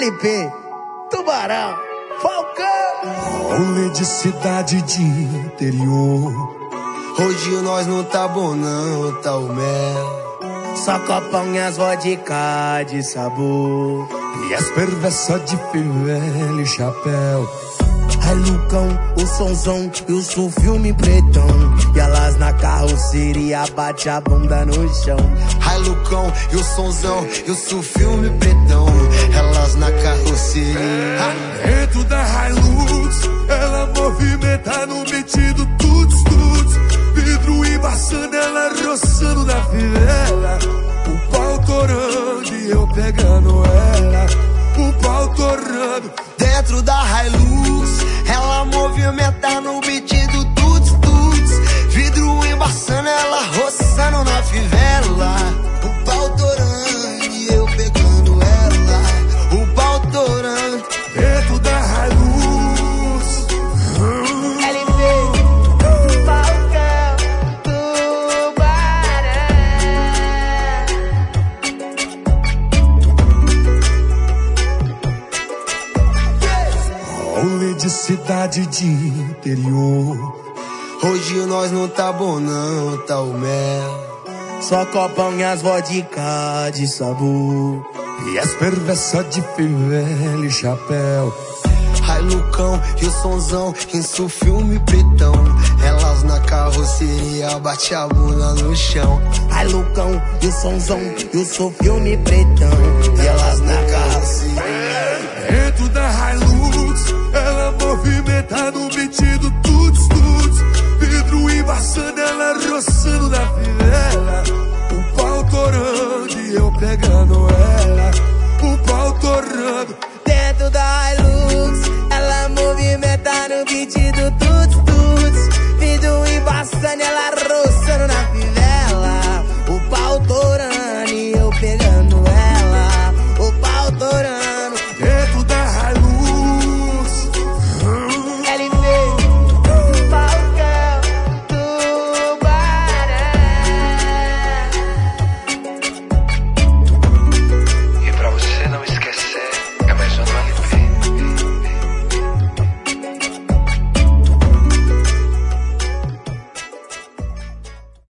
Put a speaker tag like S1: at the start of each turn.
S1: LP, Tubarão, Falcão.
S2: Rolê de cidade de interior.
S3: Hoje nós não tá bom não, tá o mel.
S1: Só copão e as vodka de sabor.
S2: E as perversas de fivela e chapéu.
S1: Ai Lucão, o sonzão e o filme pretão. E elas na carroceria bate a bunda no chão.
S3: Ai Lucão, e o sonzão e o filme pretão. Elas na carroceria.
S2: Dentro da Hilux, ela movimenta no metido tuts tuts. Vidro embaçando, ela roçando na fivela. O pau torando e eu pegando ela. O pau torando.
S3: Dentro da Hilux, ela movimenta no metido tuts tuts. Vidro embaçando, ela roçando na fivela. O pau torando e eu pegando ela. O pau torando.
S2: Dentro da Hilux. Rolê de cidade de interior.
S3: Hoje nós não tá bom não, tá o mel.
S1: Só copão e as vodka de sabor.
S2: E as perversas de fivela e chapéu.
S3: Ai Lucão e o sonzão, isso filme pretão. Elas na carroceria bate a bunda no chão.
S1: Ai Lucão e o sonzão e o filme pretão. E elas na carroceria.
S2: Dentro da Hilux, ela movimenta no metido tuts tuts. Vidro embaçando, ela roçando na fivela. O pau torando e eu pegando ela.